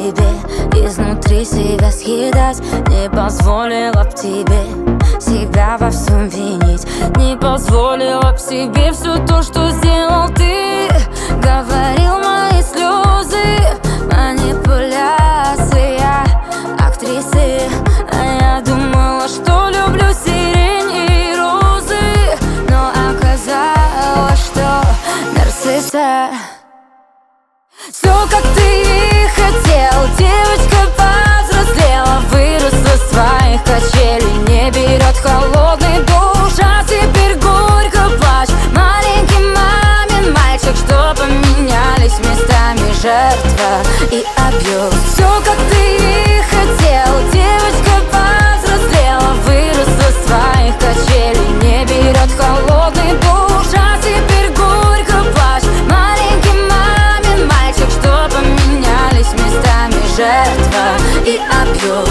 тебе, изнутри себя съедать. Не позволила б тебе себя во всем винить. Не позволила б себе все то, что сделал ты. Говорил мои слезы, манипуляция актрисы. А я думала, что люблю сирень и розы, но оказалось, что нарцисса. Все, как ты и хотел, девочка повзрослела, выросла с своих качелей, не берет холодный душ, а теперь горько плачь. Маленький мамин мальчик, что поменялись местами жертва и абьюз. Все, как ты и хотел, девочка повзрослела, выросла с своих качелей, не берет холодный душ, а теперь горько плачь. Маленький мамин мальчик, что поменялись местами жертва и абьюз.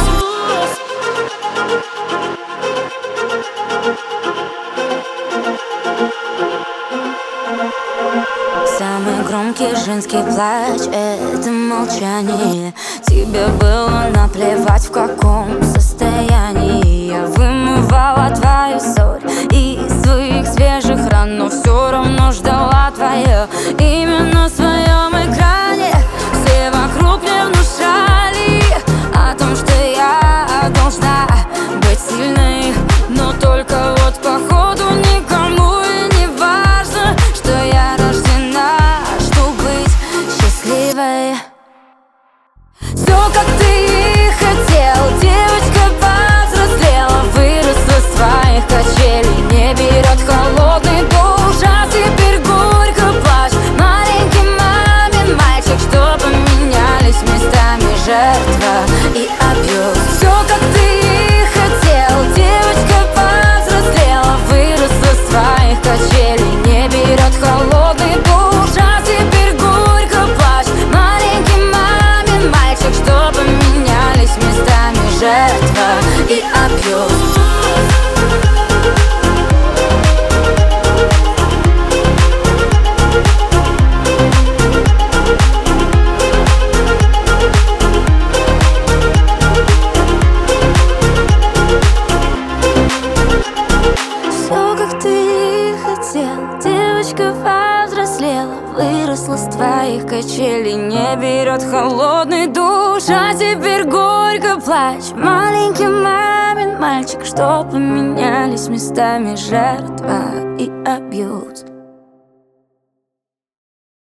Самый громкий женский плач — это молчание. Тебе было наплевать, в каком состоянии. Я вымывала твою ссорь из своих свежих ран, но все равно ждала твое имя на своем экране. Все вокруг мне внушали о том, что я должна быть сильной, но только вот походу никому и не важно, что я рождена, чтобы быть счастливой. Все, как ты и хотел, девочка повзрослела, выросла с своих качелей, не берет холодный душ, а теперь горько плачь. Маленький мамин мальчик, что поменялись местами жертва и абьюз. Все, как ты и хотел, девочка повзрослела, выросла с своих качелей, не берет холодный душ, а теперь горько плачь. Маленький мамин мальчик, что поменялись местами жертва и абьюз. Девочка повзрослела, выросла с твоих качелей, не берет холодный душ, а теперь горько плачь. Маленький мамин мальчик, что поменялись местами жертва и абьюз.